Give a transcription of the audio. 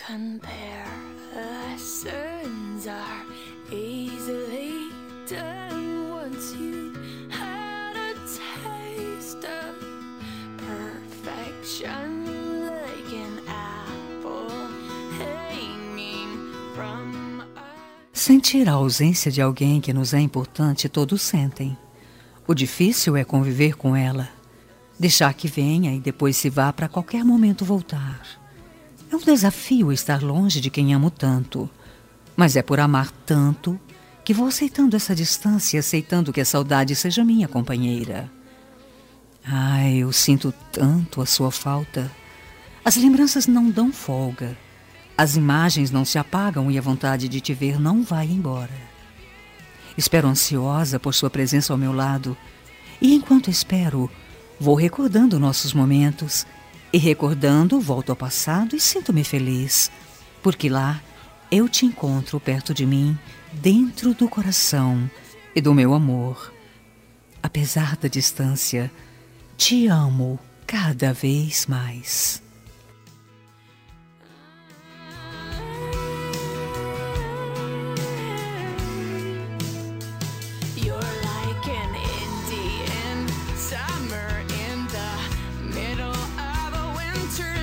Comparisons are easily done once you had a taste of perfection, like an apple hanging from a... Sentir a ausência de alguém que nos é importante, todos sentem. O difícil é conviver com ela, deixar que venha e depois se vá para qualquer momento voltar. É um desafio estar longe de quem amo tanto, mas é por amar tanto que vou aceitando essa distância, aceitando que a saudade seja minha companheira. Ai, eu sinto tanto a sua falta. As lembranças não dão folga. As imagens não se apagam e a vontade de te ver não vai embora. Espero ansiosa por sua presença ao meu lado, e enquanto espero, vou recordando nossos momentos, e recordando, volto ao passado e sinto-me feliz, porque lá eu te encontro perto de mim, dentro do coração e do meu amor. Apesar da distância, te amo cada vez mais. You're like an Indian summer in the middle of a winter